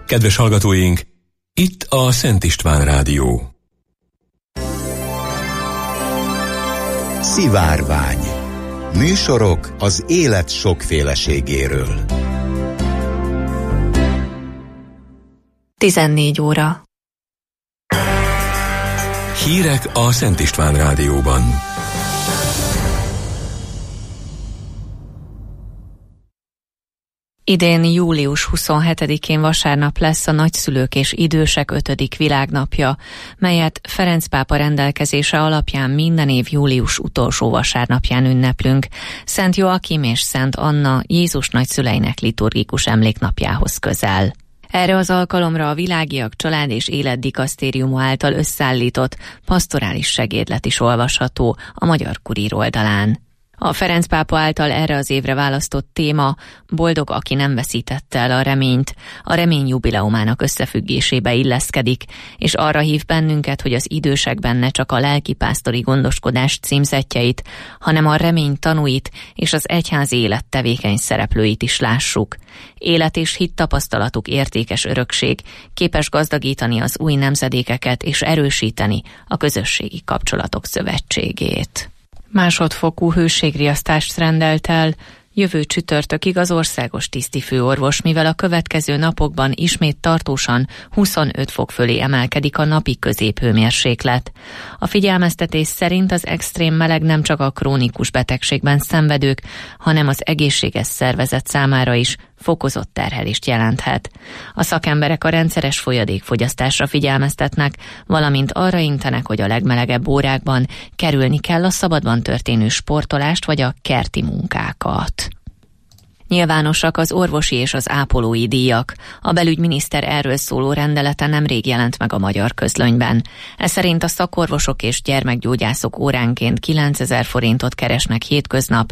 Kedves hallgatóink, itt a Szent István Rádió. Szivárvány. Műsorok az élet sokféleségéről. 14 óra. Hírek a Szent István Rádióban. Idén július 27-én vasárnap lesz a nagyszülők és idősek 5. világnapja, melyet Ferenc pápa rendelkezése alapján minden év július utolsó vasárnapján ünneplünk, Szent Joakim és Szent Anna Jézus nagyszüleinek liturgikus emléknapjához közel. Erre az alkalomra a Világiak Család és Élet Dikasztériuma által összeállított pastorális segédlet is olvasható a Magyar Kurír oldalán. A Ferenc pápa által erre az évre választott téma Boldog, aki nem veszítette el a reményt, a remény jubileumának összefüggésébe illeszkedik, és arra hív bennünket, hogy az idősekben ne csak a lelkipásztori gondoskodás címzettjeit, hanem a remény tanúit és az egyházi élet tevékeny szereplőit is lássuk. Élet és hit tapasztalatuk értékes örökség, képes gazdagítani az új nemzedékeket és erősíteni a közösségi kapcsolatok szövetségét. Másodfokú hőségriasztást rendelt el jövő csütörtökig az országos tisztifőorvos, mivel a következő napokban ismét tartósan 25 fok fölé emelkedik a napi középhőmérséklet. A figyelmeztetés szerint az extrém meleg nem csak a krónikus betegségben szenvedők, hanem az egészséges szervezet számára is fokozott terhelést jelenthet. A szakemberek a rendszeres folyadékfogyasztásra figyelmeztetnek, valamint arra intenek, hogy a legmelegebb órákban kerülni kell a szabadban történő sportolást vagy a kerti munkákat. Nyilvánosak az orvosi és az ápolói díjak. A belügyminiszter erről szóló rendelete nemrég jelent meg a Magyar Közlönyben. Ez szerint a szakorvosok és gyermekgyógyászok óránként 9 000 forintot keresnek hétköznap,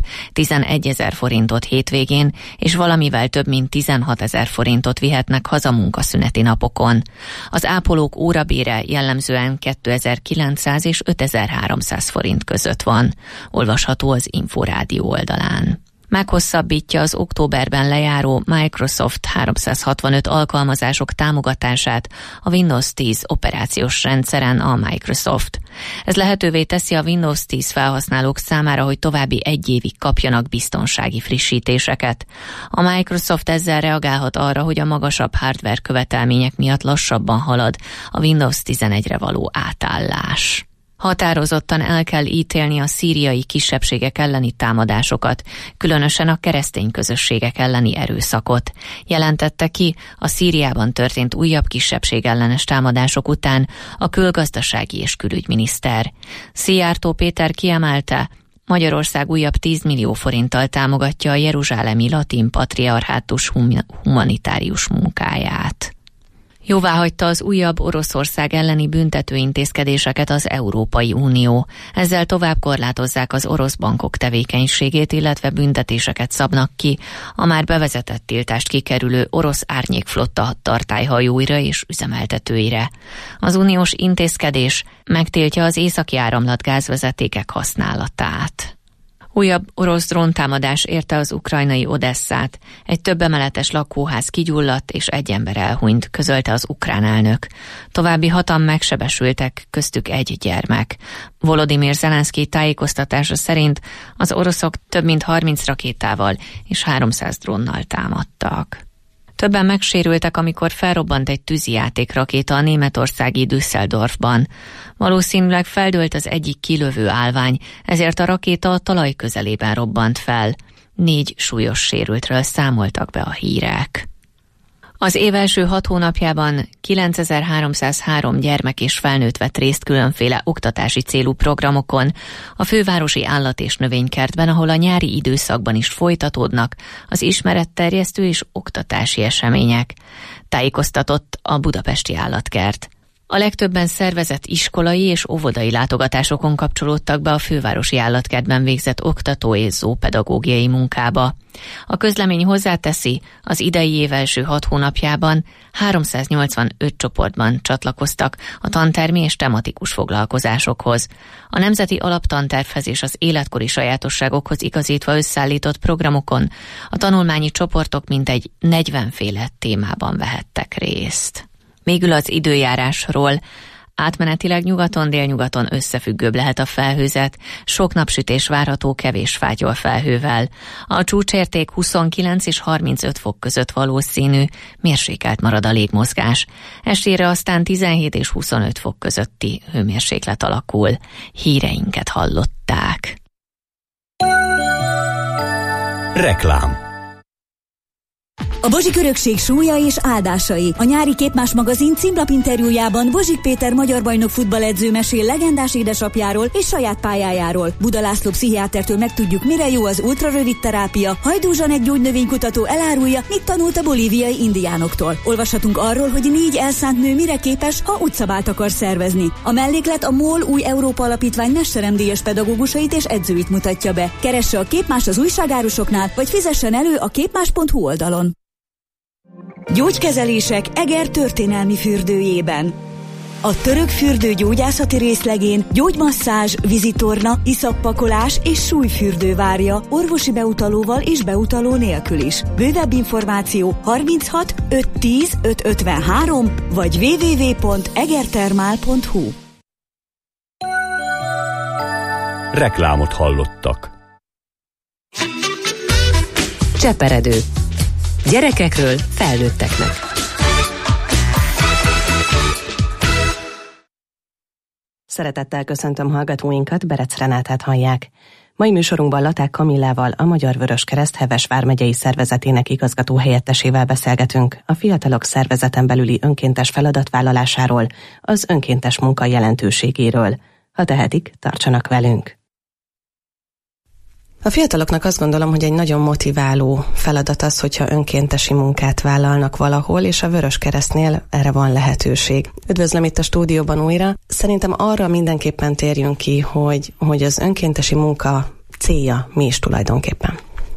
11 000 forintot hétvégén, és valamivel több mint 16 000 forintot vihetnek haza munkaszüneti napokon. Az ápolók órabére jellemzően 2900 és 5300 forint között van. Olvasható az Inforádió oldalán. Meghosszabbítja az októberben lejáró Microsoft 365 alkalmazások támogatását a Windows 10 operációs rendszeren a Microsoft. Ez lehetővé teszi a Windows 10 felhasználók számára, hogy további 1 évig kapjanak biztonsági frissítéseket. A Microsoft ezzel reagálhat arra, hogy a magasabb hardware követelmények miatt lassabban halad a Windows 11-re való átállás. Határozottan el kell ítélni a szíriai kisebbségek elleni támadásokat, különösen a keresztény közösségek elleni erőszakot, jelentette ki a Szíriában történt újabb kisebbségellenes támadások után a külgazdasági és külügyminiszter. Szijjártó Péter kiemelte, Magyarország újabb 10 millió forinttal támogatja a jeruzsálemi latin patriarchátus humanitárius munkáját. Jóváhagyta az újabb Oroszország elleni büntetőintézkedéseket az Európai Unió. Ezzel tovább korlátozzák az orosz bankok tevékenységét, illetve büntetéseket szabnak ki a már bevezetett tiltást kikerülő orosz árnyékflotta tartályhajóira és üzemeltetőire. Az uniós intézkedés megtiltja az északi áramlat gázvezetékek használatát. Újabb orosz dróntámadás érte az ukrajnai Odesszát. Egy többemeletes lakóház kigyulladt és 1 ember elhunyt, közölte az ukrán elnök. További 6-an megsebesültek, köztük 1 gyermek. Volodymyr Zelenszky tájékoztatása szerint az oroszok több mint 30 rakétával és 300 drónnal támadtak. Többen megsérültek, amikor felrobbant egy tűzijátékrakéta a németországi Düsseldorfban. Valószínűleg feldőlt az egyik kilövő állvány, ezért a rakéta a talaj közelében robbant fel. 4 súlyos sérültről számoltak be a hírek. Az év első 6 hónapjában 9303 gyermek és felnőtt vett részt különféle oktatási célú programokon a fővárosi állat- és növénykertben, ahol a nyári időszakban is folytatódnak az ismeretterjesztő és oktatási események. Tájékoztatott a Budapesti Állatkert. A legtöbben szervezett iskolai és óvodai látogatásokon kapcsolódtak be a fővárosi állatkertben végzett oktató és zoopedagógiai munkába. A közlemény hozzáteszi, az idei év első 6 hónapjában 385 csoportban csatlakoztak a tantermi és tematikus foglalkozásokhoz. A Nemzeti Alaptantervhez és az életkori sajátosságokhoz igazítva összeállított programokon a tanulmányi csoportok mintegy 40 féle témában vehettek részt. Végül az időjárásról. Átmenetileg nyugaton-délnyugaton összefüggőbb lehet a felhőzet, sok napsütés várható kevés fátyol felhővel. A csúcsérték 29 és 35 fok között valószínű, mérsékelt marad a légmozgás. Estére aztán 17 és 25 fok közötti hőmérséklet alakul. Híreinket hallották. Reklám. A Bozsik örökség súlya és áldásai. A nyári Képmás magazin címlapinterjújában Bozsik Péter magyar bajnok futballedző mesél legendás édesapjáról és saját pályájáról. Buda László pszichiátertől megtudjuk, mire jó az ultrarövid terápia. Hajdú Zsanett gyógynövénykutató elárulja, mit tanult a bolíviai indiánoktól. Olvashatunk arról, hogy 4 elszánt nő mire képes, ha utcabált akar szervezni. A melléklet a MOL új Európa Alapítvány mesteremdíjas pedagógusait és edzőit mutatja be. Keresse a Képmás az újságárusoknál, vagy fizessen elő a képmás.hu oldalon. Gyógykezelések Eger történelmi fürdőjében. A török fürdő gyógyászati részlegén gyógymasszázs, vízitorna, iszappakolás és súlyfürdő várja orvosi beutalóval és beutaló nélkül is. Bővebb információ 36 510 553 vagy www.egertermál.hu. Reklámot hallottak. Cseperedő. Gyerekekről felnőtteknek. Szeretettel köszöntöm hallgatóinkat, Berec Renátát hallják. Mai műsorunkban Laták Kamillával, a Magyar Vöröskereszt Heves vármegyei szervezetének igazgató helyettesével beszélgetünk a fiatalok szervezeten belüli önkéntes feladatvállalásáról, az önkéntes munka jelentőségéről. Ha tehetik, tartsanak velünk! A fiataloknak azt gondolom, hogy egy nagyon motiváló feladat az, hogyha önkéntesi munkát vállalnak valahol, és a Vöröskeresztnél erre van lehetőség. Üdvözlöm itt a stúdióban újra. Szerintem arra mindenképpen térjünk ki, hogy az önkéntesi munka célja mi is tulajdonképpen.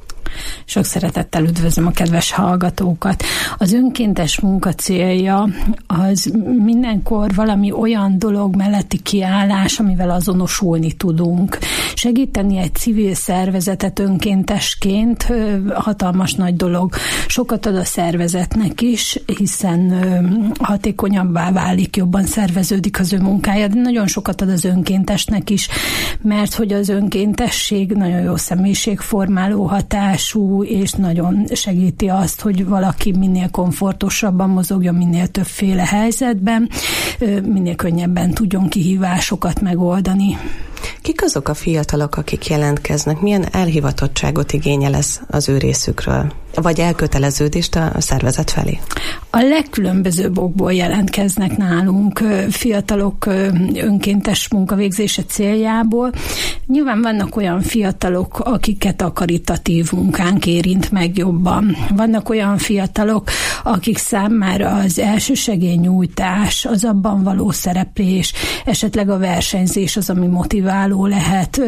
Sok szeretettel üdvözlöm a kedves hallgatókat. Az önkéntes munka célja az mindenkor valami olyan dolog melletti kiállás, amivel azonosulni tudunk. Segíteni egy civil szervezetet önkéntesként hatalmas nagy dolog. Sokat ad a szervezetnek is, hiszen hatékonyabbá válik, jobban szerveződik az ő munkája, de nagyon sokat ad az önkéntesnek is, mert hogy az önkéntesség nagyon jó személyiségformáló hatású, és nagyon segíti azt, hogy valaki minél komfortosabban mozogjon, minél többféle helyzetben, minél könnyebben tudjon kihívásokat megoldani. Kik azok a fiatalok, akik jelentkeznek? Milyen elhivatottságot igényel ez az ő részükről? Vagy elköteleződést a szervezet felé? A legkülönbözőbb okból jelentkeznek nálunk fiatalok önkéntes munkavégzése céljából. Nyilván vannak olyan fiatalok, akiket a karitatív munkánk érint meg jobban. Vannak olyan fiatalok, akik számára az elsősegélynyújtás, az abban való szereplés, esetleg a versenyzés az, ami motiváló lehet.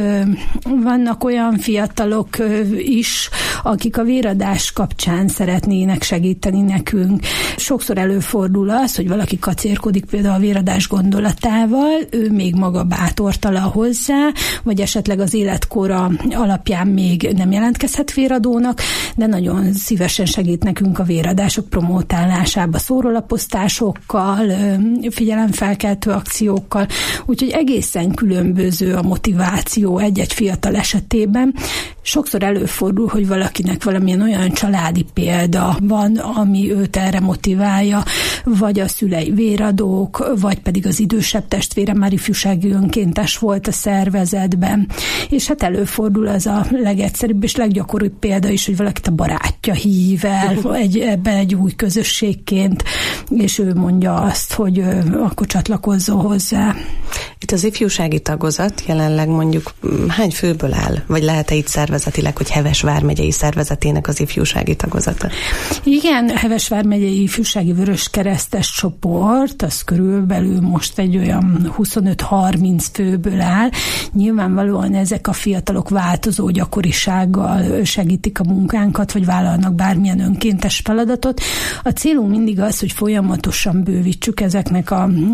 Vannak olyan fiatalok is, akik a véradás kapcsán szeretnének segíteni nekünk. Sokszor előfordul az, hogy valaki kacérkodik például a véradás gondolatával, ő még maga bátortalan hozzá, vagy esetleg az életkora alapján még nem jelentkezhet véradónak, de nagyon szívesen segít nekünk a véradások promótálásába szórólaposztásokkal, figyelemfelkeltő akciókkal, úgyhogy egészen különböző a motiváció egy-egy fiatal esetében. Sokszor előfordul, hogy valakinek valamilyen olyan családi példa van, ami őt erre motiválja, vagy a szülei véradók, vagy pedig az idősebb testvére már ifjúsági önkéntes volt a szervezetben. És hát előfordul az a legegyszerűbb és leggyakoribb példa is, hogy valakit a barátja hív el ebbe egy új közösségként, és ő mondja azt, hogy akkor csatlakozzon hozzá. Itt az ifjúsági tagozat jelenleg mondjuk hány főből áll? Vagy lehet-e itt szervezetileg, hogy Heves vármegyei szervezetének az ifjúsági tagozata? Igen, Heves vármegyei ifjúsági vöröskeresztes csoport, az körülbelül most egy olyan 25-30 főből áll. Nyilvánvalóan ezek a fiatalok változó gyakorisággal segítik a munkánkat, vagy vállalnak bármilyen önkéntes feladatot. A célunk mindig az, hogy folyamatosan bővítsük ezeknek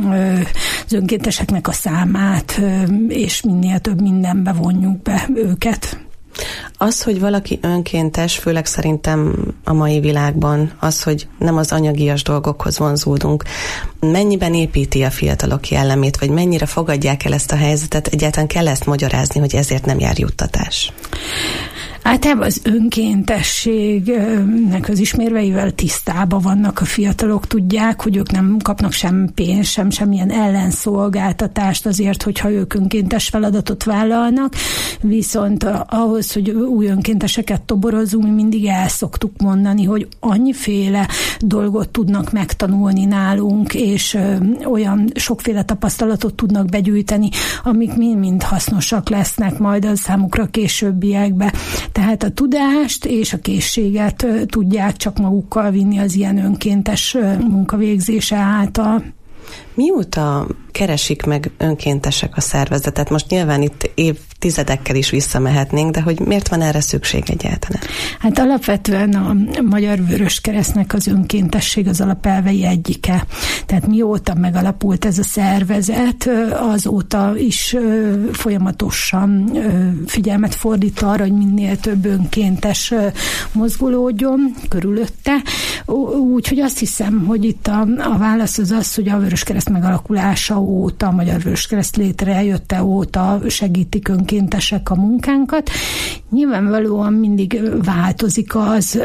az önkénteseknek a számát, és minél több mindenbe vonjuk be őket. Az, hogy valaki önkéntes, főleg szerintem a mai világban, az, hogy nem az anyagias dolgokhoz vonzódunk, mennyiben építi a fiatalok jellemét, vagy mennyire fogadják el ezt a helyzetet, egyáltalán kell ezt magyarázni, hogy ezért nem jár juttatás? Általában az önkéntességnek az ismérveivel tisztában vannak a fiatalok, tudják, hogy ők nem kapnak sem pénzt, semmilyen ellenszolgáltatást azért, hogyha ők önkéntes feladatot vállalnak, viszont ahhoz, hogy új önkénteseket toborozunk, mi mindig el szoktuk mondani, hogy annyiféle dolgot tudnak megtanulni nálunk, és olyan sokféle tapasztalatot tudnak begyűjteni, amik mind hasznosak lesznek majd a számukra későbbiekben. Tehát a tudást és a készséget tudják csak magukkal vinni az ilyen önkéntes munkavégzése által. Mióta keresik meg önkéntesek a szervezetet? Most nyilván itt évtizedekkel is visszamehetnénk, de hogy miért van erre szükség egyáltalán? Hát alapvetően a Magyar Vöröskeresztnek az önkéntesség az alapelvei egyike. Tehát mióta megalapult ez a szervezet, azóta is folyamatosan figyelmet fordít arra, hogy minél több önkéntes mozgolódjon körülötte. Úgyhogy azt hiszem, hogy itt a válasz az, hogy a Vöröskereszt megalakulása óta, a Magyar Vöröskereszt létrejötte óta segítik önkéntesek a munkánkat. Nyilvánvalóan mindig változik az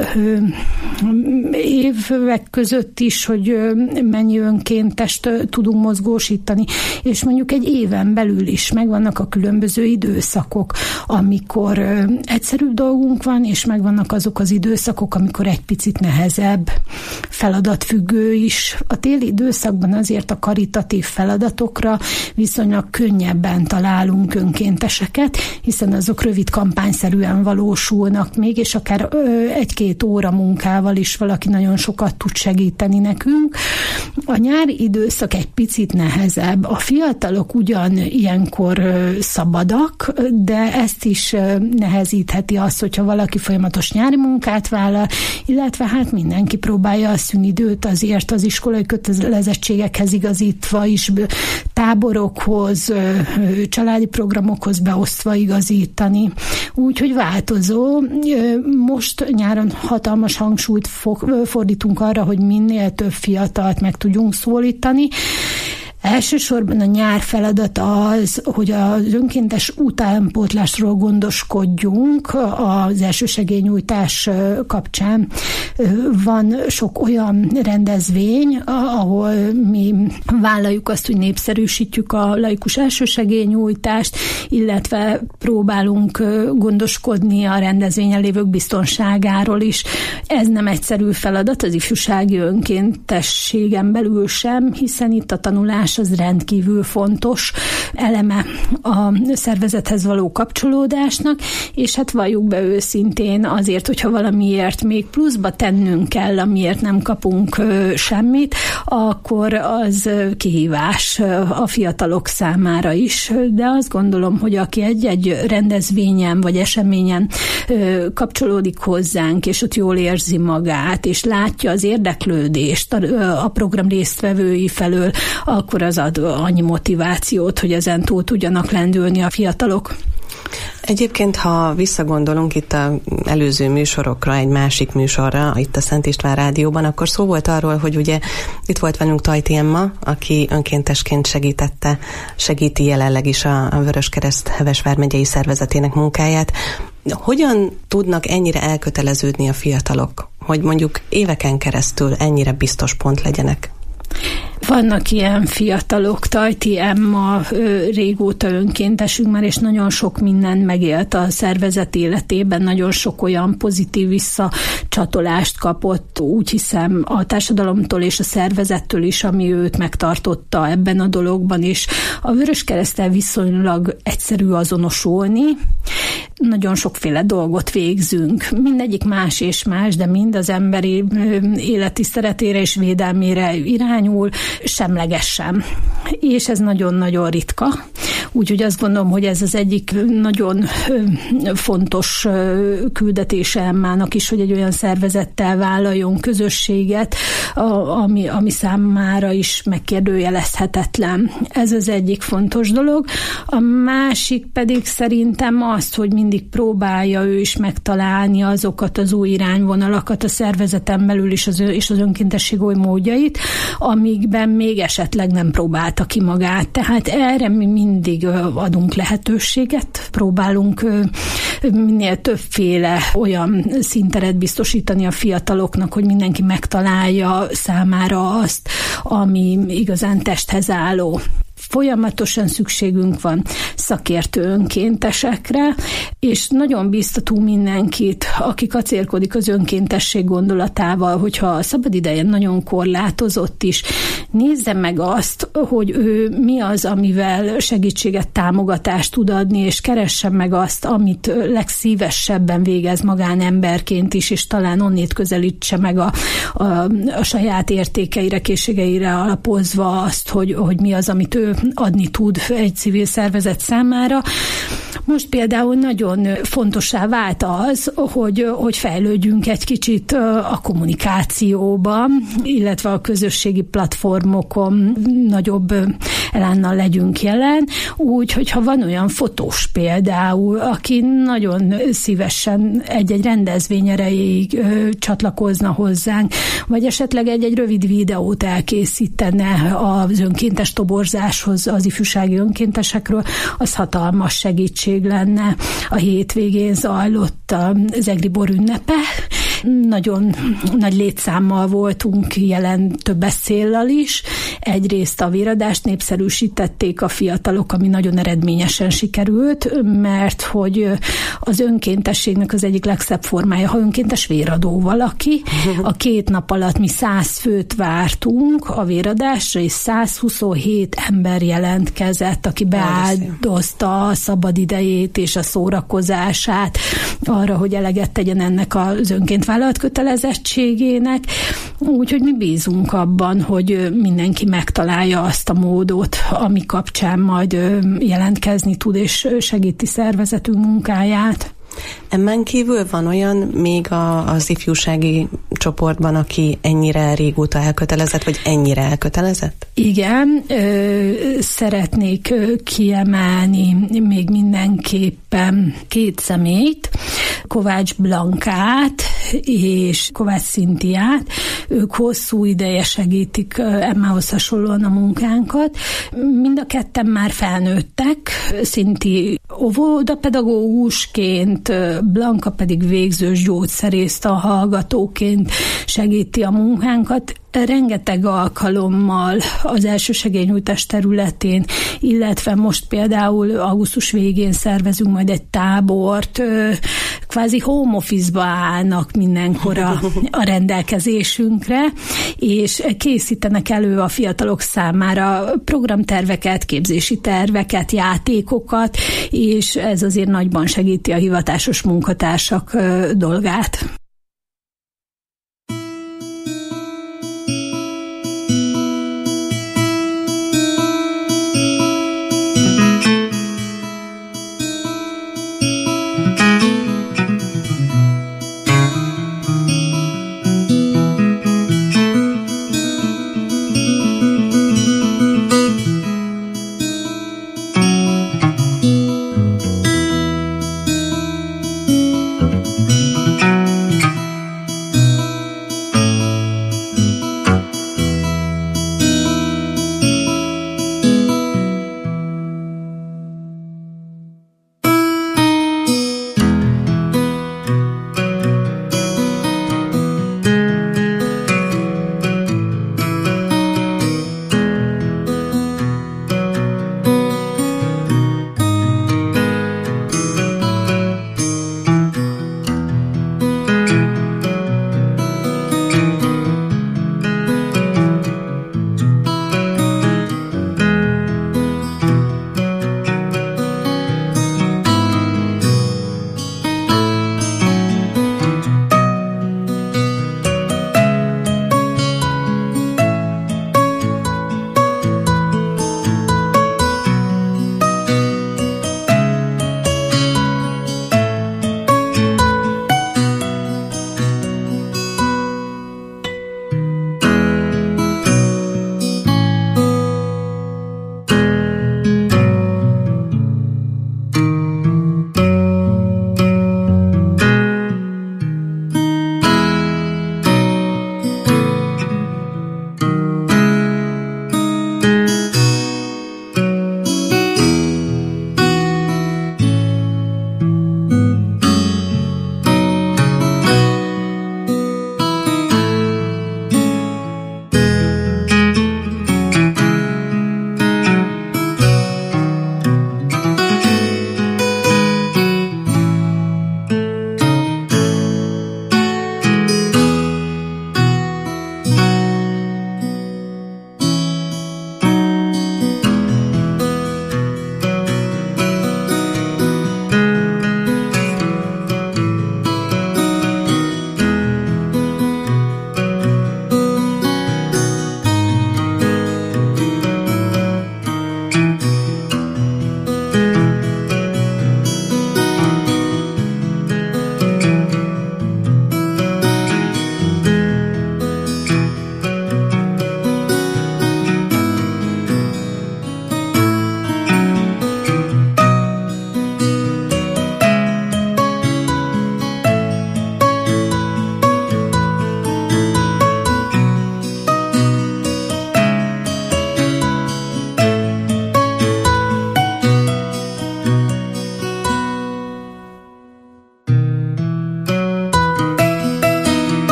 évek között is, hogy mennyi önkéntest tudunk mozgósítani, és mondjuk egy éven belül is megvannak a különböző időszakok, amikor egyszerűbb dolgunk van, és megvannak azok az időszakok, amikor egy picit nehezebb, feladatfüggő is. A téli időszakban azért a karitatív feladatokra viszonylag könnyebben találunk önkénteseket, hiszen azok rövid kampányszerűen valósulnak még, és akár 1-2 óra munkával is valaki nagyon sokat tud segíteni nekünk. A nyári időszak egy picit nehezebb. A fiatalok ugyan ilyenkor szabadak, de ezt is nehezítheti az, hogyha valaki folyamatos nyári munkát vállal, illetve hát mindenki próbálja a szünidőt azért az iskolai kötelezettségekhez igazítva is, táborokhoz, családi programokhoz beosztva igazítani. Úgyhogy változó. Most nyáron hatalmas hangsúlyt fordítunk arra, hogy minél több fiatalt meg tudjunk szólítani. Elsősorban a nyár feladat az, hogy az önkéntes utánpótlásról gondoskodjunk az elsősegélynyújtás kapcsán. Van sok olyan rendezvény, ahol mi vállaljuk azt, hogy népszerűsítjük a laikus elsősegélynyújtást, illetve próbálunk gondoskodni a rendezvényen lévők biztonságáról is. Ez nem egyszerű feladat az ifjúsági önkéntességen belül sem, hiszen itt a tanulás az rendkívül fontos eleme a szervezethez való kapcsolódásnak, és hát valljuk be őszintén azért, hogyha valamiért még pluszba tennünk kell, amiért nem kapunk semmit, akkor az kihívás a fiatalok számára is. De azt gondolom, hogy aki egy-egy rendezvényen vagy eseményen kapcsolódik hozzánk, és ott jól érzi magát, és látja az érdeklődést a program résztvevői felől, akkor az ad annyi motivációt, hogy ezen túl tudjanak lendülni a fiatalok. Egyébként, ha visszagondolunk itt az előző műsorokra, egy másik műsorra, itt a Szent István Rádióban, akkor szó volt arról, hogy ugye itt volt velünk Tajti Emma, aki önkéntesként segíti jelenleg is a Vöröskereszt Heves vármegyei szervezetének munkáját. Hogyan tudnak ennyire elköteleződni a fiatalok, hogy mondjuk éveken keresztül ennyire biztos pont legyenek? Vannak ilyen fiatalok, Tajti Emma régóta önkéntesünk már, és nagyon sok mindent megélt a szervezet életében, nagyon sok olyan pozitív visszacsatolást kapott, úgy hiszem a társadalomtól és a szervezettől is, ami őt megtartotta ebben a dologban is. A Vöröskereszttel viszonylag egyszerű azonosulni, nagyon sokféle dolgot végzünk. Mindegyik más és más, de mind az emberi élettiszteletére és védelmére irányul, semlegesen. És ez nagyon-nagyon ritka. Úgyhogy azt gondolom, hogy ez az egyik nagyon fontos küldetése Emmának is, hogy egy olyan szervezettel vállaljon közösséget, ami számára is megkérdőjelezhetetlen. Ez az egyik fontos dolog. A másik pedig szerintem azt, hogy mindig próbálja ő is megtalálni azokat az új irányvonalakat a szervezeten belül is és az önkéntesség új módjait, amikben még esetleg nem próbálta ki magát. Tehát erre mi mindig adunk lehetőséget, próbálunk minél többféle olyan színteret biztosítani a fiataloknak, hogy mindenki megtalálja számára azt, ami igazán testhez álló. Folyamatosan szükségünk van szakértő önkéntesekre, és nagyon biztatunk mindenkit, aki kacérkodik az önkéntesség gondolatával, hogyha a szabadideje nagyon korlátozott is, nézze meg azt, hogy ő mi az, amivel segítséget, támogatást tud adni, és keresse meg azt, amit legszívesebben végez magánemberként is, és talán onnét közelítse meg a saját értékeire, készségeire alapozva azt, hogy mi az, amit ő adni tud egy civil szervezet számára. Most például nagyon fontossá vált az, hogy fejlődjünk egy kicsit a kommunikációban, illetve a közösségi platformokon nagyobb elánnal legyünk jelen, úgy, hogyha van olyan fotós például, aki nagyon szívesen egy rendezvény erejéig csatlakozna hozzánk, vagy esetleg egy rövid videót elkészítene az önkéntes toborzáshoz, az ifjúsági önkéntesekről, az hatalmas segítség lenne. A hétvégén zajlott az Egri Bor ünnepe. Nagyon nagy létszámmal voltunk jelen, több céllal is. Egyrészt a véradást népszerűsítették a fiatalok, ami nagyon eredményesen sikerült, mert hogy az önkéntességnek az egyik legszebb formája, ha önkéntes véradó valaki. A 2 nap alatt mi 100 főt vártunk a véradásra, és 127 ember jelentkezett, aki beáldozta a szabadidejét és a szórakozását arra, hogy eleget tegyen ennek az önként vállalt kötelezettségének. Úgyhogy mi bízunk abban, hogy mindenki megtalálja azt a módot, ami kapcsán majd jelentkezni tud, és segíti szervezetünk munkáját. Ezen kívül van olyan még az ifjúsági csoportban, aki ennyire régóta elkötelezett, vagy ennyire elkötelezett? Igen, szeretnék kiemelni még mindenképpen 2 személyt, Kovács Blankát és Kovács Szintiát. Ők hosszú ideje segítik Emmához hasonlóan a munkánkat. Mind a ketten már felnőttek, Szinti óvodapedagógusként, Blanka pedig végzős gyógyszerész a hallgatóként segíti a munkánkat. Rengeteg alkalommal az elsősegélynyújtás területén, illetve most például augusztus végén szervezünk majd egy tábort, kvázi home office-ba állnak mindenkor a rendelkezésünkre, és készítenek elő a fiatalok számára programterveket, képzési terveket, játékokat, és ez azért nagyban segíti a hivatásos munkatársak dolgát.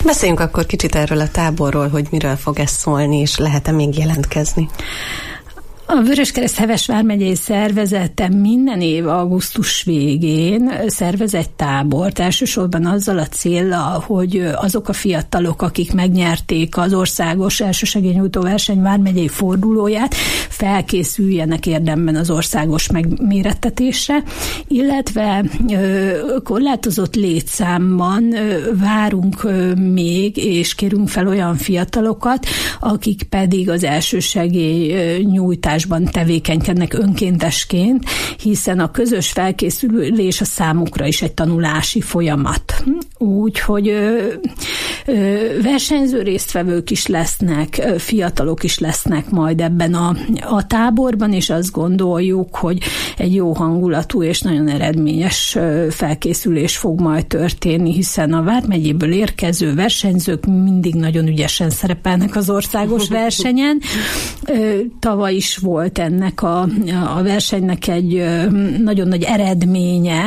Beszéljünk akkor kicsit erről a táborról, hogy miről fog ez szólni, és lehet-e még jelentkezni? A Vöröskereszt Heves vármegyei szervezete minden év augusztus végén szervez egy tábort, elsősorban azzal a céllal, hogy azok a fiatalok, akik megnyerték az országos elsősegélynyújtó verseny vármegyei fordulóját, felkészüljenek érdemben az országos megmérettetésre, illetve korlátozott létszámban várunk még, és kérünk fel olyan fiatalokat, akik pedig az elsősegélynyújtás tevékenykednek önkéntesként, hiszen a közös felkészülés a számukra is egy tanulási folyamat. Úgyhogy versenyző résztvevők is lesznek, fiatalok is lesznek majd ebben a táborban, és azt gondoljuk, hogy egy jó hangulatú és nagyon eredményes felkészülés fog majd történni, hiszen a vármegyéből érkező versenyzők mindig nagyon ügyesen szerepelnek az országos versenyen. Tavaly is volt ennek a versenynek egy nagyon nagy eredménye.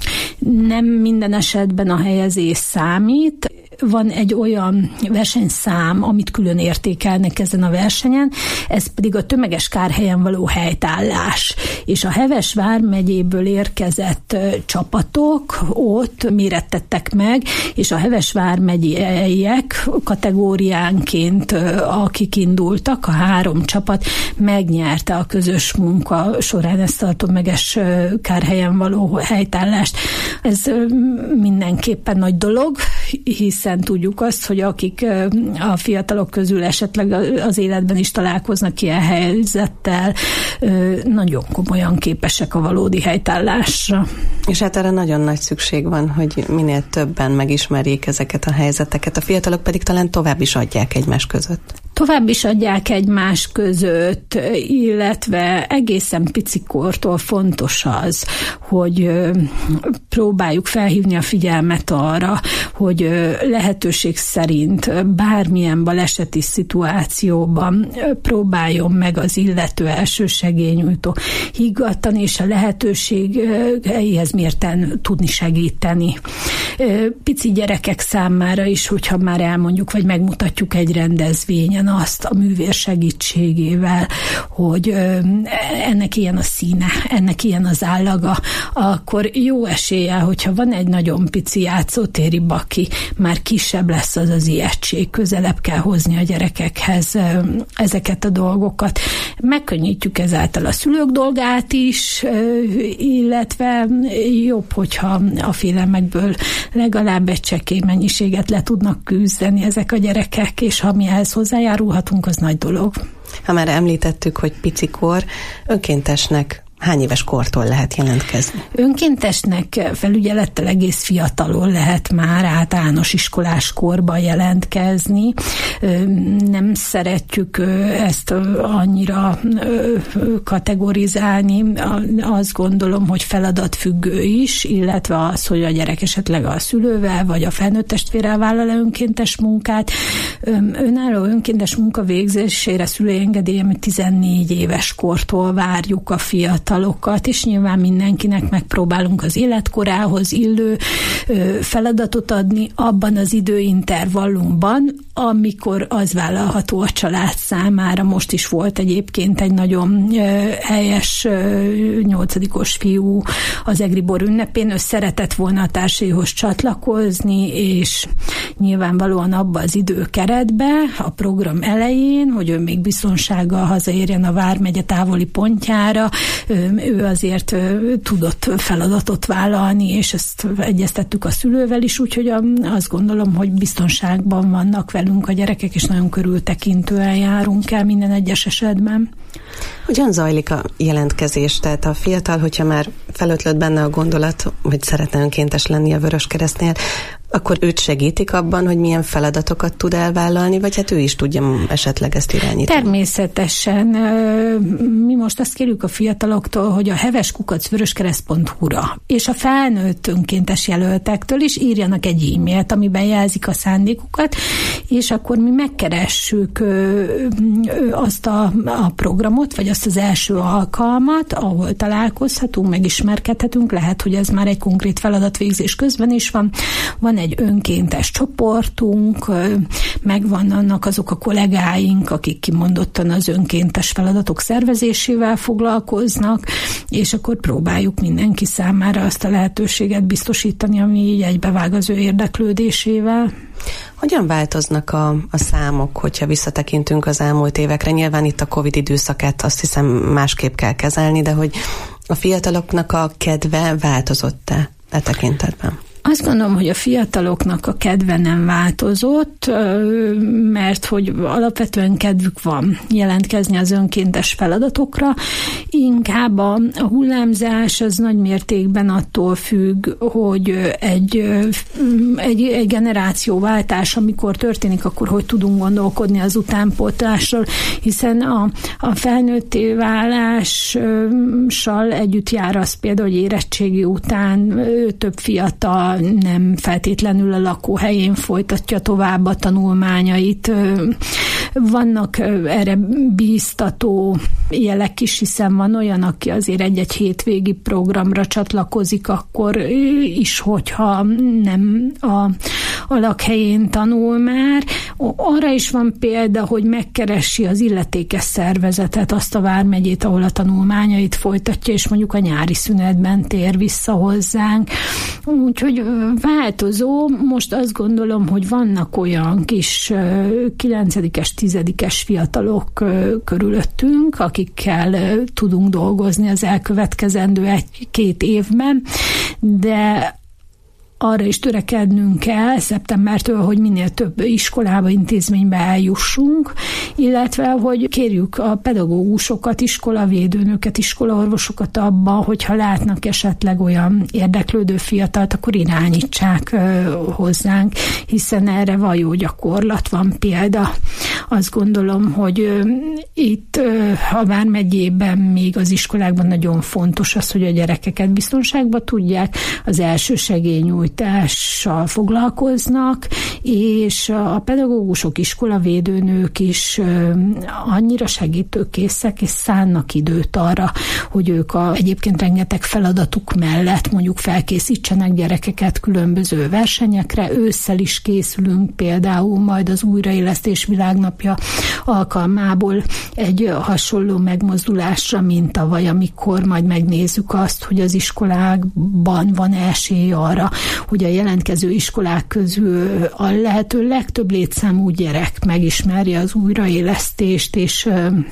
Nem minden esetben a helyezés számít. Van egy olyan versenyszám, amit külön értékelnek ezen a versenyen, ez pedig a tömeges kárhelyen való helytállás. És a Heves vármegyéből érkezett csapatok ott mérettettek meg, és a Heves vármegyeiek kategóriánként, akik indultak, a 3 csapat megnyerte a közös munka során ezt a tömeges kárhelyen való helytállást. Ez mindenképpen nagy dolog, hiszen tudjuk azt, hogy akik a fiatalok közül esetleg az életben is találkoznak ilyen helyzettel, nagyon komolyan képesek a valódi helytállásra. És hát erre nagyon nagy szükség van, hogy minél többen megismerjék ezeket a helyzeteket, a fiatalok pedig talán tovább is adják egymás között. Tovább is adják egymás között, illetve egészen picikortól fontos az, hogy próbáljuk felhívni a figyelmet arra, hogy lehetőség szerint bármilyen baleseti szituációban próbáljon meg az illető elsősegélynyújtó higgadtani, és a lehetőségeihez mérten tudni segíteni. Pici gyerekek számára is, hogyha már elmondjuk, vagy megmutatjuk egy rendezvényen azt a művér segítségével, hogy ennek ilyen a színe, ennek ilyen az állaga, akkor jó eséllyel, hogyha van egy nagyon pici játszótéri baki, már kisebb lesz az ijegység, közelebb kell hozni a gyerekekhez ezeket a dolgokat. Megkönnyítjük ezáltal a szülők dolgát is, illetve jobb, hogyha a félelmekből legalább egy csekély mennyiséget le tudnak küzdeni ezek a gyerekek, és ha mi ehhez hozzájárulhatunk, az nagy dolog. Ha már említettük, hogy picikor, önkéntesnek hány éves kortól lehet jelentkezni? Önkéntesnek felügyelettel egész fiatalon lehet már általános iskolás korban jelentkezni. Nem szeretjük ezt annyira kategorizálni. Azt gondolom, hogy feladatfüggő is, illetve az, hogy a gyerek esetleg a szülővel vagy a felnőtt testvérrel vállal önkéntes munkát. Önálló önkéntes munka végzésére szülői engedélye 14 éves kortól várjuk a fiatalokat, és nyilván mindenkinek megpróbálunk az életkorához illő feladatot adni abban az időintervallumban, amikor az vállalható a család számára. Most is volt egyébként egy nagyon helyes 8-os fiú az Egribor ünnepén, ő szeretett volna a társaihoz csatlakozni, és nyilvánvalóan abba az időkeretbe, a program elején, hogy ő még biztonsággal hazaérjen a vármegye távoli pontjára, ő azért tudott feladatot vállalni, és ezt egyeztettük a szülővel is, úgyhogy azt gondolom, hogy biztonságban vannak velünk a gyerekek, és nagyon körültekintően járunk el minden egyes esetben. Hogyan zajlik a jelentkezés? Tehát a fiatal, hogyha már felötlött benne a gondolat, hogy szeretne önkéntes lenni a Vöröskeresztnél, akkor őt segítik abban, hogy milyen feladatokat tud elvállalni, vagy hát ő is tudja esetleg ezt irányítani? Természetesen. Mi most azt kérjük a fiataloktól, hogy a heveskukacvöröskereszt.hu-ra és a felnőtt önkéntes jelöltektől is írjanak egy e-mailt, amiben jelzik a szándékukat, és akkor mi megkeressük azt a programot, vagy azt az első alkalmat, ahol találkozhatunk, megismerkedhetünk, lehet, hogy ez már egy konkrét feladatvégzés közben is van. Van egy egy önkéntes csoportunk, megvannak azok a kollégáink, akik kimondottan az önkéntes feladatok szervezésével foglalkoznak, és akkor próbáljuk mindenki számára azt a lehetőséget biztosítani, ami így egybevág az ő érdeklődésével. Hogyan változnak a számok, hogyha visszatekintünk az elmúlt évekre? Nyilván itt a Covid időszakát azt hiszem másképp kell kezelni, de hogy a fiataloknak a kedve változott-e e tekintetben? Azt gondolom, hogy a fiataloknak a kedve nem változott, mert hogy alapvetően kedvük van jelentkezni az önkéntes feladatokra. Inkább a hullámzás az nagy mértékben attól függ, hogy egy generációváltás, amikor történik, akkor hogy tudunk gondolkodni az utánpótlásról, hiszen a felnőtté válással együtt jár az például, hogy érettségi után több fiatal nem feltétlenül a lakóhelyén folytatja tovább a tanulmányait. Vannak erre bíztató jelek is, hiszen van olyan, aki azért egy-egy hétvégi programra csatlakozik, akkor is, hogyha nem a lakhelyén tanul már. Arra is van példa, hogy megkeresi az illetékes szervezetet, azt a vármegyét, ahol a tanulmányait folytatja, és mondjuk a nyári szünetben tér vissza hozzánk. Úgyhogy változó. Most azt gondolom, hogy vannak olyan kis 9-es, 10-es fiatalok körülöttünk, akikkel tudunk dolgozni az elkövetkezendő 1-2 évben, de arra is törekednünk kell szeptembertől, hogy minél több iskolába, intézménybe eljussunk, illetve, hogy kérjük a pedagógusokat, iskolavédőnöket, iskolaorvosokat abba, hogyha látnak esetleg olyan érdeklődő fiatalt, akkor irányítsák hozzánk, hiszen erre van jó gyakorlat, van példa. Azt gondolom, hogy itt a vármegyében még az iskolákban nagyon fontos az, hogy a gyerekeket biztonságban tudják, az elsősegélynyújtással foglalkoznak, és a pedagógusok, iskolavédőnők is annyira segítőkészek, és szánnak időt arra, hogy ők egyébként rengeteg feladatuk mellett mondjuk felkészítsenek gyerekeket különböző versenyekre. Ősszel is készülünk például majd az Újraélesztés Világnapja alkalmából egy hasonló megmozdulásra, mint tavaly, amikor majd megnézzük azt, hogy az iskolákban van esély arra, hogy a jelentkező iskolák közül a lehető legtöbb létszámú gyerek megismerje az újraélesztést, és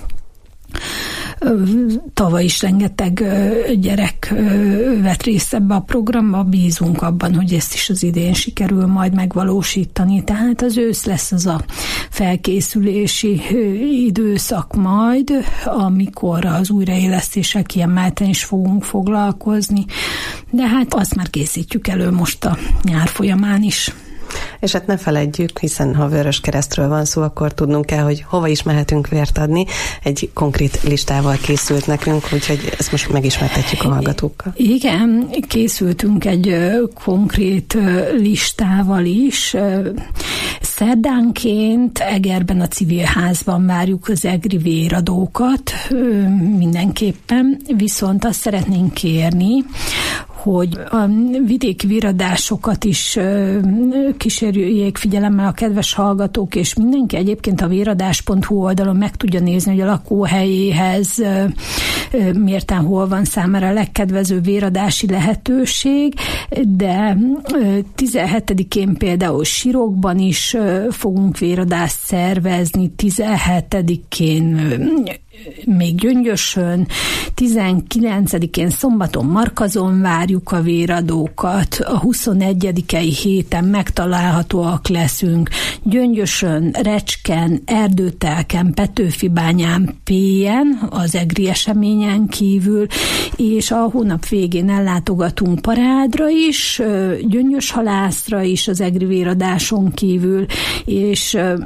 tavaly is rengeteg gyerek vett részt ebbe a programba, bízunk abban, hogy ezt is az idén sikerül majd megvalósítani. Tehát az ősz lesz az a felkészülési időszak majd, amikor az újraélesztéssel kiemelten is fogunk foglalkozni, de hát azt már készítjük elő most a nyár folyamán is. És hát ne feledjük, hiszen ha Vöröskeresztről van szó, akkor tudnunk kell, hogy hova is mehetünk vért adni. Egy konkrét listával készült nekünk, úgyhogy ezt most megismertetjük a hallgatókkal. Igen, készültünk egy konkrét listával is. Szerdánként Egerben a Civil Házban várjuk az egri véradókat mindenképpen, viszont azt szeretnénk kérni, hogy a vidéki véradásokat is kísérjék figyelemmel a kedves hallgatók, és mindenki egyébként a véradás.hu oldalon meg tudja nézni, hogy a lakóhelyéhez mérten hol van számára a legkedvezőbb véradási lehetőség, de 17-én például Sirokban is fogunk véradást szervezni, 17-én még Gyöngyösön, 19-én szombaton Markazon várjuk a véradókat, a 21-i héten megtalálhatóak leszünk Gyöngyösön, Recsken, Erdőtelken, Petőfibányán, Pélyen, az egri eseményen kívül, és a hónap végén ellátogatunk Parádra is, Gyöngyöshalászra is az egri véradáson kívül, és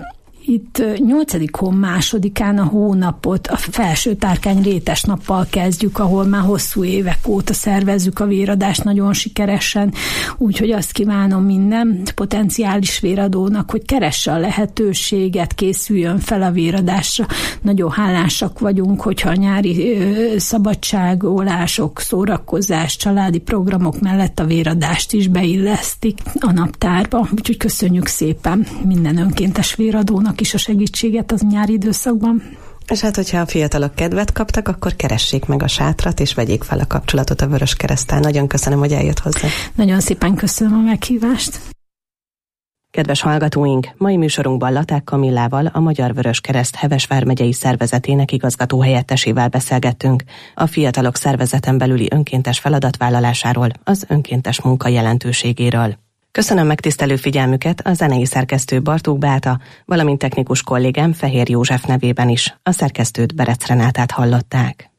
Itt 8. hó 2-án a hónapot a Felső Tárkány rétes nappal kezdjük, ahol már hosszú évek óta szervezzük a véradást nagyon sikeresen, úgyhogy azt kívánom minden potenciális véradónak, hogy keresse a lehetőséget, készüljön fel a véradásra. Nagyon hálásak vagyunk, hogyha a nyári szabadságolások, szórakozás, családi programok mellett a véradást is beillesztik a naptárba. Úgyhogy köszönjük szépen minden önkéntes véradónak is a segítséget az nyári időszakban. És hát, hogyha a fiatalok kedvet kaptak, akkor keressék meg a sátrat, és vegyék fel a kapcsolatot a Vöröskereszttel. Nagyon köszönöm, hogy eljött hozzá. Nagyon szépen köszönöm a meghívást. Kedves hallgatóink, mai műsorunkban Laták Kamillával, a Magyar Vöröskereszt Heves vármegyei szervezetének igazgatóhelyettesével beszélgettünk a fiatalok szervezeten belüli önkéntes feladatvállalásáról, az önkéntes munka jelentőségéről. Köszönöm megtisztelő figyelmüket a zenei szerkesztő Bartók Beáta, valamint technikus kollégám Fehér József nevében is. A szerkesztőt, Berec Renátát hallották.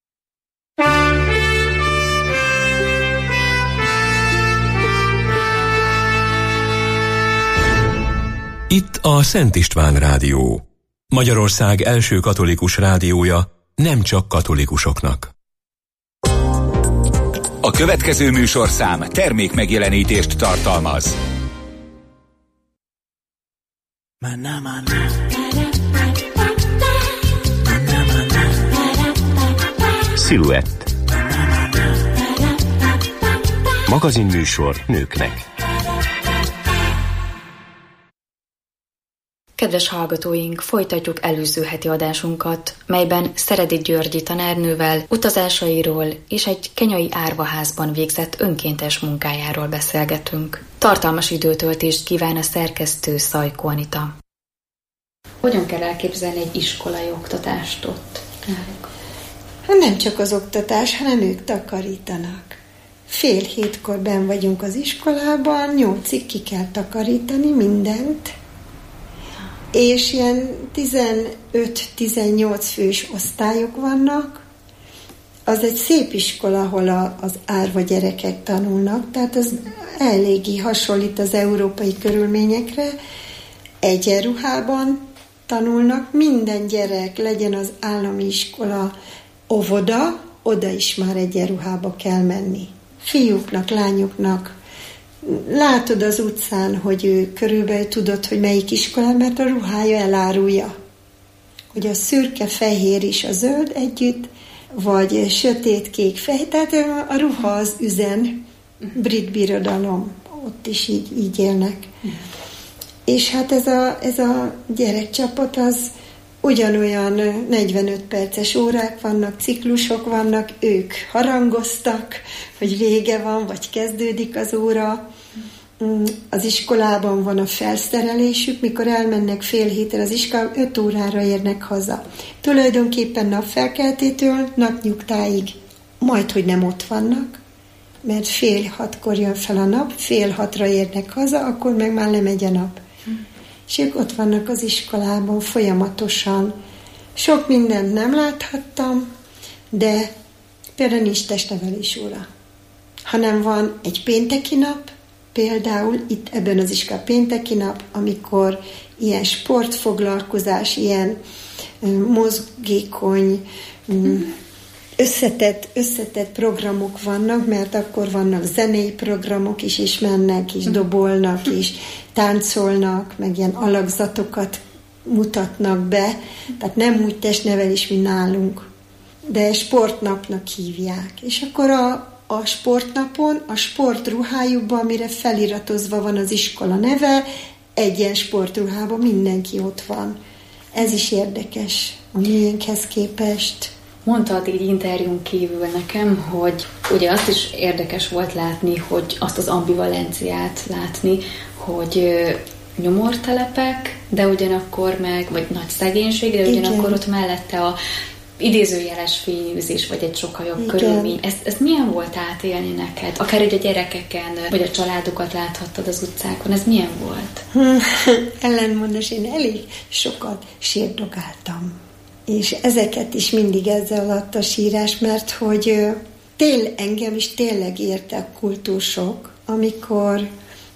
Itt a Szent István Rádió. Magyarország első katolikus rádiója, nem csak katolikusoknak. A következő műsorszám termékmegjelenítést tartalmaz. Sziluett. Magazinműsor nőknek. Kedves hallgatóink, folytatjuk előző heti adásunkat, melyben Szeredi Györgyi tanárnővel utazásairól és egy kenyai árvaházban végzett önkéntes munkájáról beszélgetünk. Tartalmas időtöltést kíván a szerkesztő Szajko Anita. Hogyan kell elképzelni egy iskolai oktatást ott? Nem csak az oktatás, hanem ők takarítanak. 6:30 benn vagyunk az iskolában, 8-ig ki kell takarítani mindent, és ilyen 15-18 fős osztályok vannak. Az egy szép iskola, ahol az árva gyerekek tanulnak, tehát az eléggé hasonlít az európai körülményekre. Egyenruhában tanulnak, minden gyerek, legyen az állami iskola, óvoda, oda is már egyenruhába kell menni. Fiúknak, lányoknak. Látod az utcán, hogy ő körülbelül tudod, hogy melyik iskola, mert a ruhája elárulja. Hogy a szürke, fehér és a zöld együtt, vagy sötét, kék, fehér. Tehát a ruha az üzen, brit birodalom, ott is így élnek. És hát ez a gyerekcsapat az ugyanolyan 45 perces órák vannak, ciklusok vannak, ők harangoztak, hogy vége van, vagy kezdődik az óra. Az iskolában van a felszerelésük, mikor elmennek 6:30 az iskolába, 5 órára érnek haza. Tulajdonképpen napfelkeltétől napnyugtáig majdhogy nem ott vannak, mert 5:30 jön fel a nap, 5:30 érnek haza, akkor meg már lemegy a nap. És ők ott vannak az iskolában folyamatosan. Sok mindent nem láthattam, de például nincs testnevelés óra. Hanem van egy pénteki nap, például itt ebben az iskolában pénteki nap, amikor ilyen sportfoglalkozás, ilyen mozgékony, összetett programok vannak, mert akkor vannak zenei programok is, és mennek, és dobolnak, és táncolnak, meg ilyen alakzatokat mutatnak be, tehát nem úgy testnevelés, mint nálunk, de sportnapnak hívják. És akkor a sportnapon, a sportruhájukban, amire feliratozva van az iskola neve, egyen sportruhában mindenki ott van. Ez is érdekes a miénkhez képest. Mondtad így interjún kívül nekem, hogy ugye azt is érdekes volt látni, hogy azt az ambivalenciát látni, hogy nyomortelepek, de ugyanakkor meg, vagy nagy szegénység, de ugyanakkor igen, ott mellette a idézőjeles fényűzés, vagy egy sokkal jobb körülmény. Ezt milyen volt átélni neked? Akár ugye a gyerekeken, vagy a családokat láthattad az utcákon, ez milyen volt? Ellenmondás, én elég sokat sérdogáltam. És ezeket is mindig ezzel alatt a sírás, mert hogy engem is tényleg érte a kultúrsok, amikor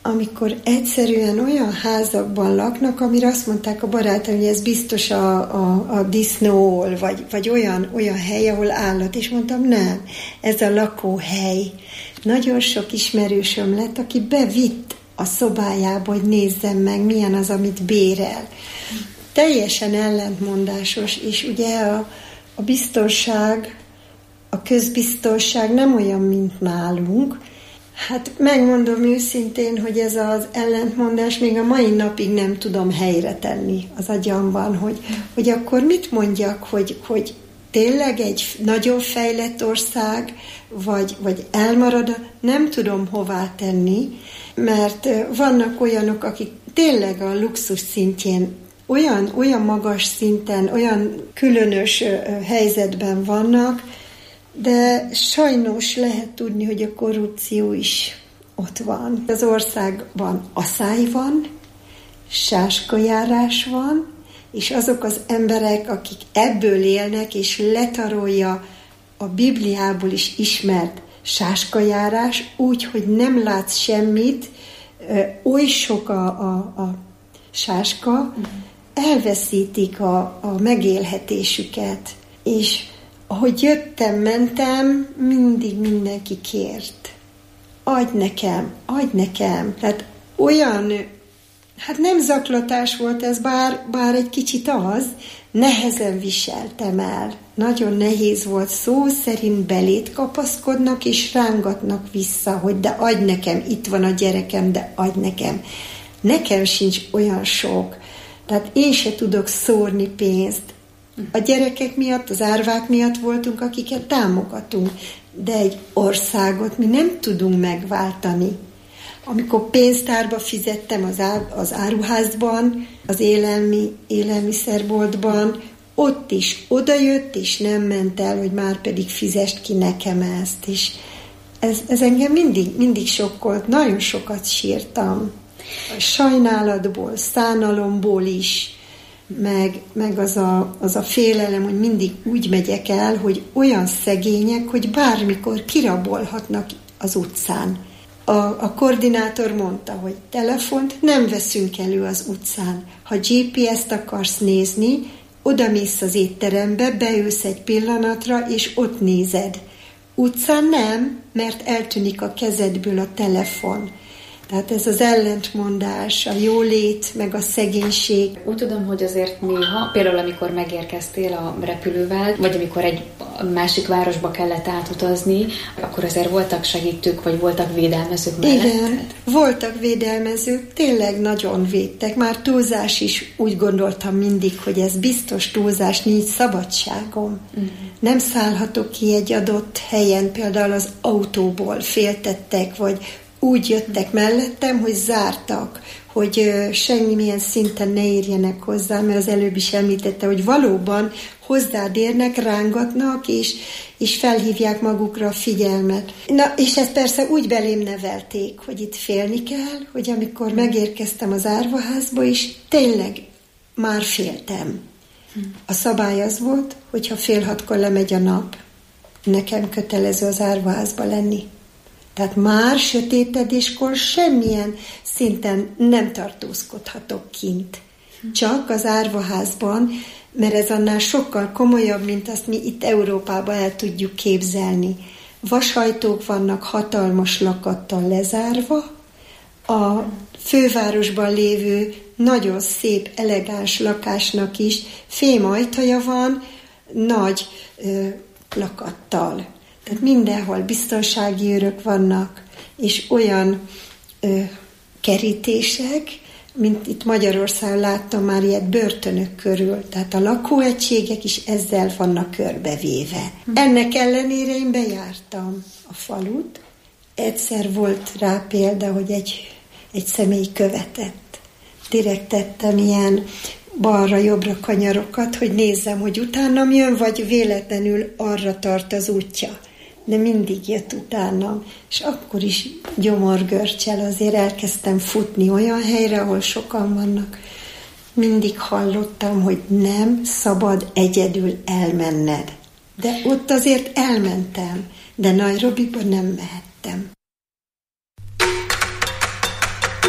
amikor egyszerűen olyan házakban laknak, amire azt mondták a barátaim, hogy ez biztos a disznó, vagy olyan hely, ahol állat. És mondtam, nem, ez a lakóhely. Nagyon sok ismerősöm lett, aki bevitt a szobájába, hogy nézzem meg, milyen az, amit bérel. Teljesen ellentmondásos, és ugye a biztonság, a közbiztonság nem olyan, mint nálunk. Hát megmondom őszintén, hogy ez az ellentmondás még a mai napig nem tudom helyre tenni az agyamban, hogy akkor mit mondjak, hogy tényleg egy nagyon fejlett ország, vagy elmarad, nem tudom hová tenni, mert vannak olyanok, akik tényleg a luxus szintjén olyan magas szinten, olyan különös helyzetben vannak, de sajnos lehet tudni, hogy a korrupció is ott van. Az országban asszály van, sáskajárás van, és azok az emberek, akik ebből élnek, és letarolja a Bibliából is ismert sáskajárás, úgy, hogy nem látsz semmit, oly sok a sáska, elveszítik a megélhetésüket. És ahogy jöttem, mentem, mindig mindenki kért. Adj nekem. Tehát olyan, hát nem zaklatás volt ez, bár egy kicsit az, nehezen viseltem el. Nagyon nehéz volt, szó szerint belét kapaszkodnak, és rángatnak vissza, hogy de adj nekem, itt van a gyerekem, de adj nekem. Nekem sincs olyan sok. Tehát én se tudok szórni pénzt. A gyerekek miatt, az árvák miatt voltunk, akiket támogatunk, de egy országot mi nem tudunk megváltani. Amikor pénztárba fizettem az áruházban, az élelmiszerboltban, ott is odajött, és nem ment el, hogy már pedig fizest ki nekem ezt. És ez engem mindig sokkolt, nagyon sokat sírtam. A sajnálatból, szánalomból is, meg az a félelem, hogy mindig úgy megyek el, hogy olyan szegények, hogy bármikor kirabolhatnak az utcán. A koordinátor mondta, hogy telefont nem veszünk elő az utcán. Ha GPS-t akarsz nézni, odamész az étterembe, beülsz egy pillanatra, és ott nézed. Utcán nem, mert eltűnik a kezedből a telefon. Tehát ez az ellentmondás, a jólét, meg a szegénység. Úgy tudom, hogy azért néha, például amikor megérkeztél a repülővel, vagy amikor egy másik városba kellett átutazni, akkor azért voltak segítők, vagy voltak védelmezők mellett? Igen, voltak védelmezők, tényleg nagyon védtek. Már túlzás is, úgy gondoltam mindig, hogy ez biztos túlzás, nincs szabadságom. Nem szállhatok ki egy adott helyen, például az autóból féltettek, vagy úgy jöttek mellettem, hogy zártak, hogy semmilyen szinten ne érjenek hozzá, mert az előbb is említette, hogy valóban hozzád érnek, rángatnak, és felhívják magukra a figyelmet. Na, és ezt persze úgy belém nevelték, hogy itt félni kell, hogy amikor megérkeztem az árvaházba, és tényleg már féltem. A szabály az volt, hogyha 5:30 lemegy a nap, nekem kötelező az árvaházba lenni. Tehát már sötétedéskor semmilyen szinten nem tartózkodhatok kint. Csak az árvaházban, mert ez annál sokkal komolyabb, mint azt mi itt Európában el tudjuk képzelni. Vasajtók vannak hatalmas lakattal lezárva, a fővárosban lévő nagyon szép, elegáns lakásnak is fémajtaja van, nagy lakattal. Tehát mindenhol biztonsági őrök vannak, és olyan kerítések, mint itt Magyarországon láttam már ilyet börtönök körül. Tehát a lakóegységek is ezzel vannak körbevéve. Ennek ellenére én bejártam a falut. Egyszer volt rá példa, hogy egy személy követett. Direkt tettem ilyen balra-jobbra kanyarokat, hogy nézzem, hogy utánam jön, vagy véletlenül arra tart az útja. De mindig jött utánam, és akkor is gyomorgörcsel azért elkezdtem futni olyan helyre, ahol sokan vannak. Mindig hallottam, hogy nem szabad egyedül elmenned. De ott azért elmentem, de Nairobiba nem mehettem.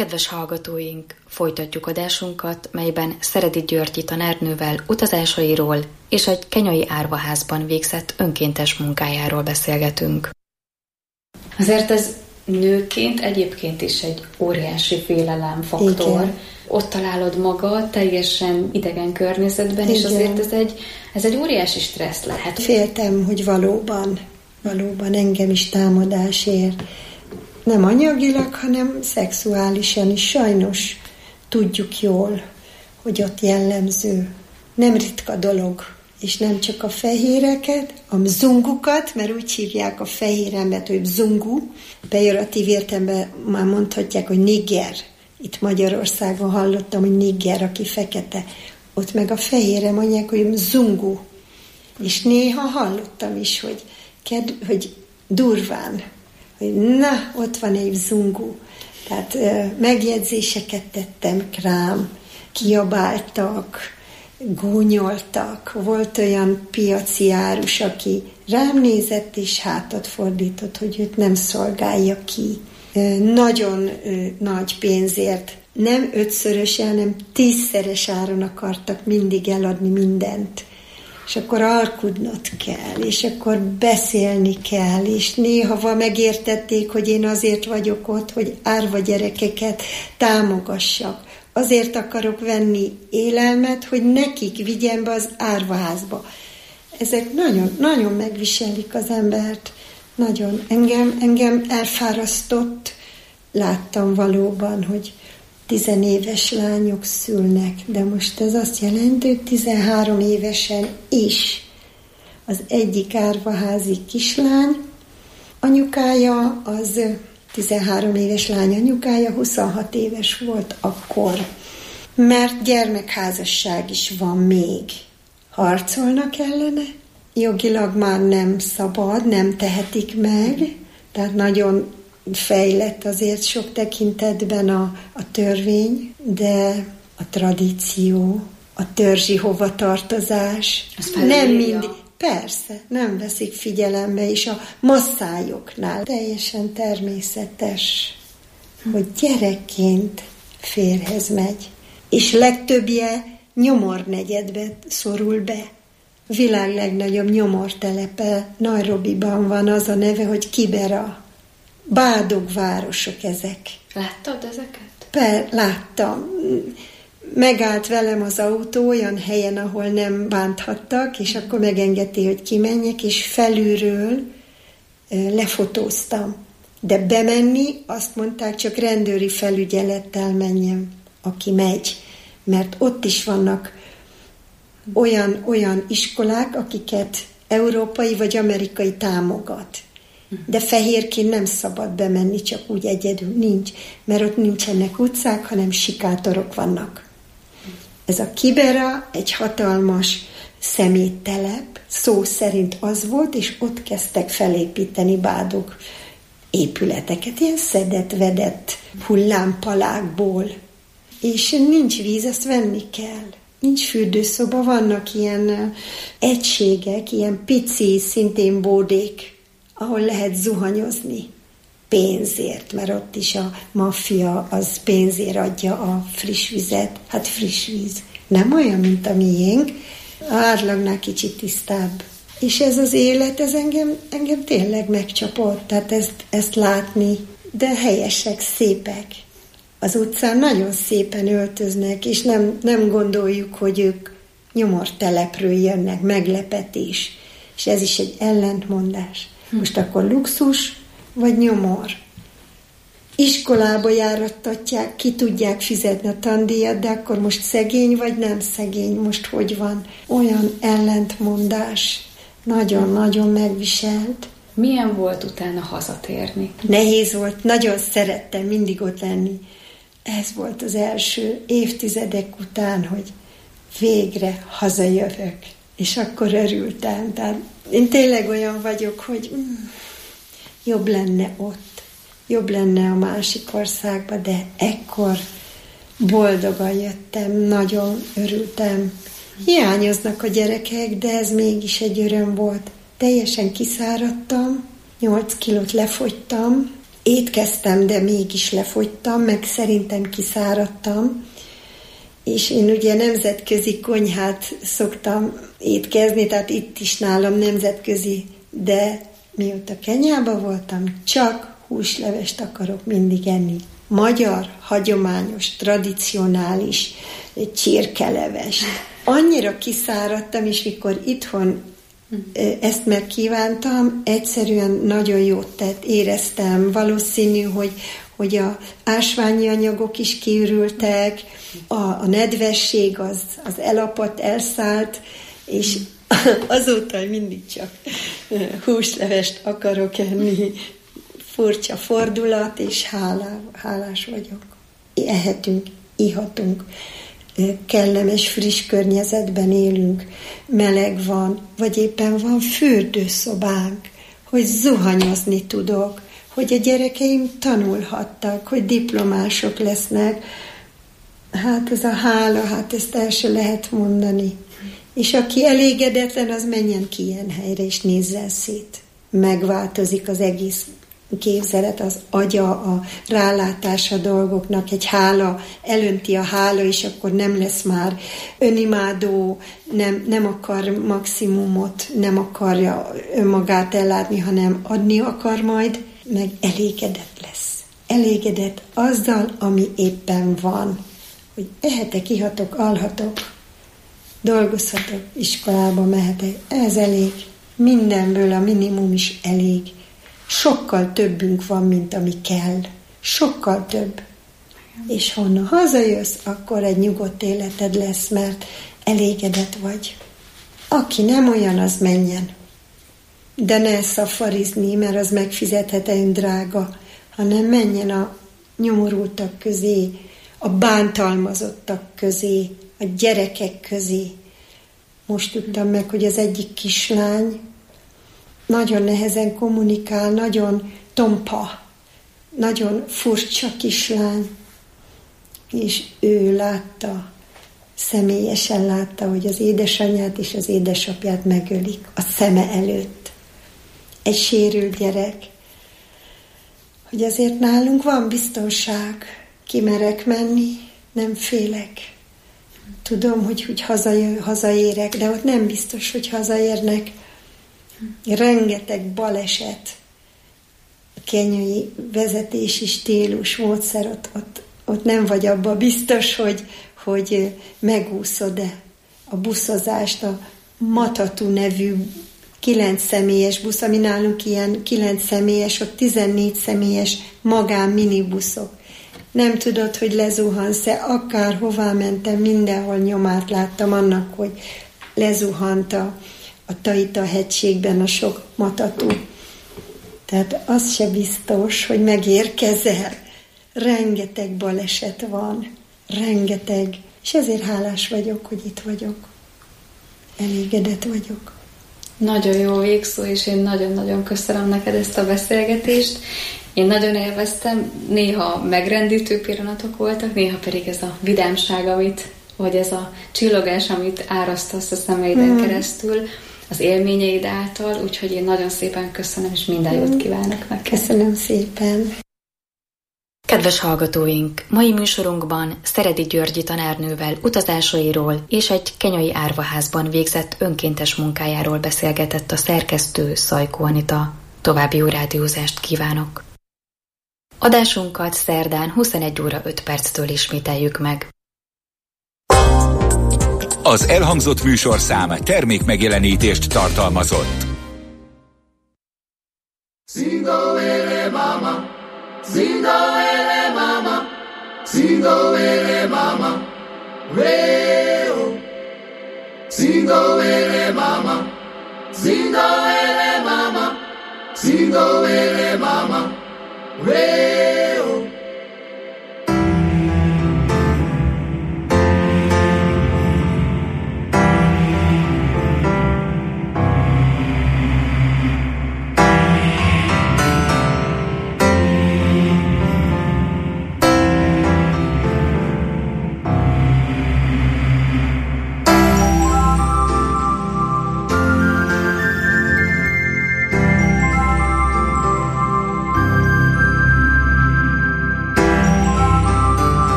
Kedves hallgatóink, folytatjuk adásunkat, melyben Szeredi Györgyi tanárnővel utazásairól és egy kenyai árvaházban végzett önkéntes munkájáról beszélgetünk. Azért ez nőként egyébként is egy óriási félelemfaktor. Igen. Ott találod magad teljesen idegen környezetben, igen. És azért ez egy óriási stressz lehet. Féltem, hogy valóban engem is támadás ér. Nem anyagilag, hanem szexuálisan is. Sajnos tudjuk jól, hogy ott jellemző. Nem ritka dolog. És nem csak a fehéreket, a mzungukat, mert úgy hívják a fehér embert, hogy mzungu. Pejoratív értelemben már mondhatják, hogy nigger. Itt Magyarországon hallottam, hogy nigger, aki fekete. Ott meg a fehérre mondják, hogy mzungu. És néha hallottam is, hogy durván, hogy na, ott van egy mzungu. Tehát megjegyzéseket tettem rám, kiabáltak, gúnyoltak. Volt olyan piaci árus, aki rám nézett és hátat fordított, hogy őt nem szolgálja ki. Nagyon nagy pénzért, nem 5-szörös, hanem 10-szeres áron akartak mindig eladni mindent. És akkor alkudnod kell, és akkor beszélni kell, és néha megértették, hogy én azért vagyok ott, hogy árva gyerekeket támogassak. Azért akarok venni élelmet, hogy nekik vigyem be az árvaházba. Ezek nagyon, nagyon megviselik az embert. Nagyon. Engem elfárasztott. Láttam valóban, hogy 10 éves lányok szülnek, de most ez azt jelenti, hogy 13 évesen is. Az egyik árvaházi kislány anyukája, az 13 éves lány anyukája 26 éves volt akkor. Mert gyermekházasság is van még. Harcolnak ellene, jogilag már nem szabad, nem tehetik meg, tehát nagyon fejlett azért sok tekintetben a törvény, de a tradíció, a törzsi hovatartozás nem mindig, persze, nem veszik figyelembe, és a masszájoknál teljesen természetes, hogy gyerekként férhez megy, és legtöbbje nyomornegyedbe szorul be. Világ legnagyobb nyomortelepe Nairobiban van, az a neve, hogy Kibera. Bádog városok ezek. Láttad ezeket? Láttam. Megállt velem az autó olyan helyen, ahol nem bánthattak, és akkor megengedték, hogy kimenjek, és felülről lefotóztam. De bemenni, azt mondták, csak rendőri felügyelettel menjem, aki megy. Mert ott is vannak olyan iskolák, akiket európai vagy amerikai támogat. De fehérként nem szabad bemenni, csak úgy egyedül nincs, mert ott nincsenek utcák, hanem sikátorok vannak. Ez a Kibera egy hatalmas szeméttelep, szó szerint az volt, és ott kezdtek felépíteni bádog épületeket, ilyen szedett-vedett hullámpalákból. És nincs víz, azt venni kell. Nincs fürdőszoba, vannak ilyen egységek, ilyen pici, szintén bódék, ahol lehet zuhanyozni pénzért, mert ott is a maffia az pénzért adja a friss vizet. Hát friss víz. Nem olyan, mint a miénk, a átlagnál kicsit tisztább. És ez az élet, ez engem tényleg megcsapott, tehát ezt látni, de helyesek, szépek. Az utcán nagyon szépen öltöznek, és nem gondoljuk, hogy ők nyomortelepről jönnek, meglepetés. És ez is egy ellentmondás. Most akkor luxus, vagy nyomor. Iskolába járattatják, ki tudják fizetni a tandíjat, de akkor most szegény, vagy nem szegény, most hogy van? Olyan ellentmondás. Nagyon-nagyon megviselt. Milyen volt utána hazatérni? Nehéz volt, nagyon szerettem mindig ott lenni. Ez volt az első évtizedek után, hogy végre hazajövök. És akkor örültem. Tehát én tényleg olyan vagyok, hogy jobb lenne ott, jobb lenne a másik országban, de ekkor boldogan jöttem, nagyon örültem. Hiányoznak a gyerekek, de ez mégis egy öröm volt. Teljesen kiszáradtam, 8 kilót lefogytam, étkeztem, de mégis lefogytam, meg szerintem kiszáradtam, és én ugye nemzetközi konyhát szoktam étkezni, tehát itt is nálam nemzetközi, de mióta Kenyában voltam, csak húslevest akarok mindig enni. Magyar, hagyományos, tradicionális csirkelevest. Annyira kiszáradtam, és mikor itthon ezt megkívántam, egyszerűen nagyon jót tett, éreztem. Valószínű, hogy a ásványi anyagok is kiürültek, a nedvesség az elapadt, elszállt, és azóta mindig csak húslevest akarok enni. Furcsa fordulat, és hálás vagyok. Ehetünk, ihatunk, kellemes, friss környezetben élünk, meleg van, vagy éppen van fürdőszobánk, hogy zuhanyozni tudok, hogy a gyerekeim tanulhattak, hogy diplomások lesznek. Hát ez a hála, hát ezt el se lehet mondani. És aki elégedetlen, az menjen ki ilyen helyre, és nézzen szét. Megváltozik az egész képzelet, az agya, a rálátása dolgoknak, egy hála, elönti a hála, és akkor nem lesz már önimádó, nem akar maximumot, nem akarja önmagát ellátni, hanem adni akar majd, meg elégedett lesz. Elégedett azzal, ami éppen van. Hogy ehetek, ihatok, alhatok, dolgozhatok, iskolába mehetek. Ez elég. Mindenből a minimum is elég. Sokkal többünk van, mint ami kell. Sokkal több. És honnan hazajössz, akkor egy nyugodt életed lesz, mert elégedett vagy. Aki nem olyan, az menjen. De ne szafarizni, mert az megfizethetően drága, hanem menjen a nyomorultak közé, a bántalmazottak közé, a gyerekek közé. Most tudtam meg, hogy az egyik kislány nagyon nehezen kommunikál, nagyon tompa, nagyon furcsa kislány, és ő látta, személyesen látta, hogy az édesanyját és az édesapját megölik a szeme előtt. Egy sérült gyerek, hogy azért nálunk van biztonság, kimerek menni, nem félek. Tudom, hogy hazaérek, de ott nem biztos, hogy hazaérnek. Rengeteg baleset, a kenyai vezetési stílus, módszer, ott nem vagy abban biztos, hogy megúszod-e a buszozást, a Matatu nevű 9 személyes busz, ami nálunk ilyen 9 személyes, ott 14 személyes magán minibuszok. Nem tudod, hogy lezuhansz-e, akárhová mentem, mindenhol nyomát láttam annak, hogy lezuhant a Taita hegységben a sok Matatu. Tehát az se biztos, hogy megérkezel. Rengeteg baleset van, rengeteg. És ezért hálás vagyok, hogy itt vagyok. Elégedett vagyok. Nagyon jó végszó, és én nagyon-nagyon köszönöm neked ezt a beszélgetést. Én nagyon élveztem, néha megrendítő pillanatok voltak, néha pedig ez a vidámság, vagy ez a csillogás, amit árasztasz a szemeiden keresztül, az élményeid által, úgyhogy én nagyon szépen köszönöm, és minden jót kívánok neked. Köszönöm szépen. Kedves hallgatóink, mai műsorunkban Szeredi Györgyi tanárnővel utazásairól és egy kenyai árvaházban végzett önkéntes munkájáról beszélgetett a szerkesztő Szajkó Anita. További jó rádiózást kívánok! Adásunkat szerdán 21 óra 5 perctől ismételjük meg. Az elhangzott műsorszám termékmegjelenítést tartalmazott. Singo ele mama, singo ele mama, singo ele mama, reo. Singo ele mama, singo ele mama, singo ele mama, reo.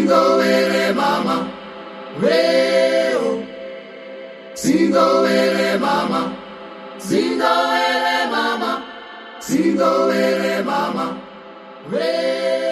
Singowele mama, weo. Singowele mama, Singowele mama, Singowele mama, weo.